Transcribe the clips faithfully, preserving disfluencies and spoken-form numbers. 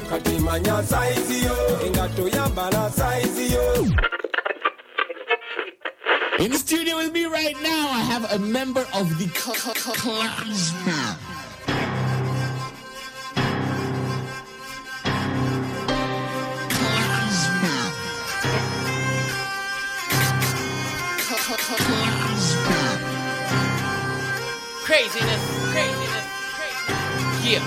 kati manya size yo engato yambala size yo. In the studio with me right now, I have a member of the Clansman. Craziness, craziness, craziness. Yeah.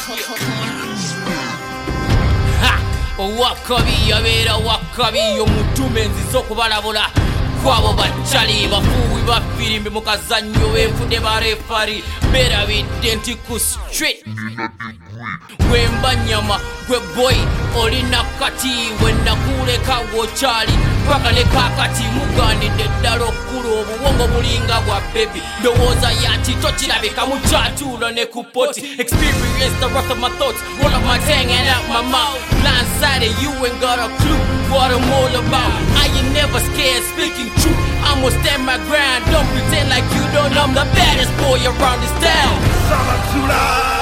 Ha! Wakabi yabera wakabi yomutume nzizo kubalabula kwabo bachali bafuwi bafirimbe mukazanyo befude barefari berabidde nti ku street wemba nyama gwe boy olina kati wenakuleka gochali bakaleka kati muganidde ddala okula obuwongo bulinga bwa baby ndowooza yati tokirabika mukyatuula ne ku poti experience the rest of my thoughts roll up my tongue and out my mouth blindsided you ain't got a clue what I'm all about I ain't never scared speaking truth I'ma stand my ground don't pretend like you don't I'm the baddest boy around this town Sabatura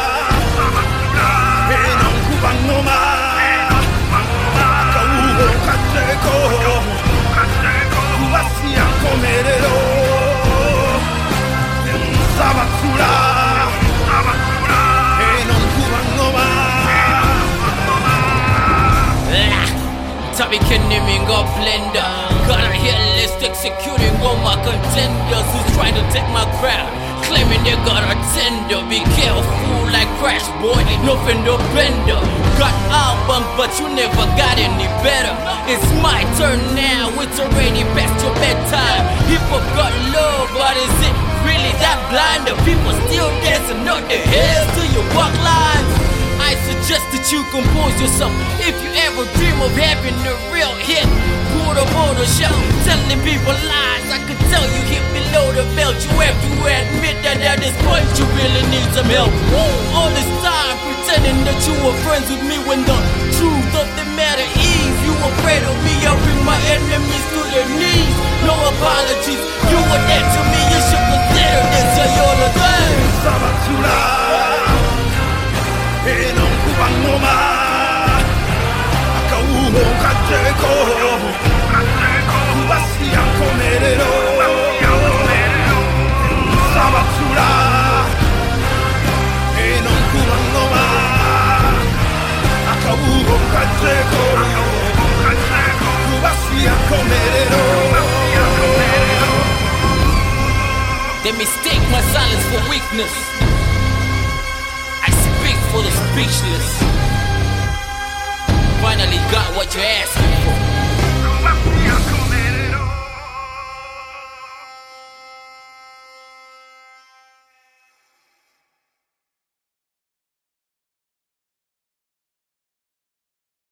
Eno nkubangoma Kauho kateko Kubasi akomerero Sabatura Eno nkubangoma Tabi Kennemingo blender got a hit list executing all my contenders who's trying to take my crown claiming they got a tender be careful like Crash boy no fender bender got albums but you never got any better it's my turn now it's already past your bedtime people got love but is it really that blind the people still dancing on their heads to your walk lines I suggest that you compose yourself if you ever dream of having a real hit. Put up on the show, telling people lies. I could tell you hit below the belt. You have to admit that at this point you really need some help. All this time pretending that you were friends with me when the truth of the matter is you afraid of me. I bring my enemies to their knees. No apologies. You were dead to me. You should consider this your thing. Sabatura Eno nkubangoma Kauho kateko Kubasi akomerero Sabatura Eno nkubangoma Kauho kateko Kubasi akomerero They mistake my silence for weakness for the speechless. Finally got what you're asking for.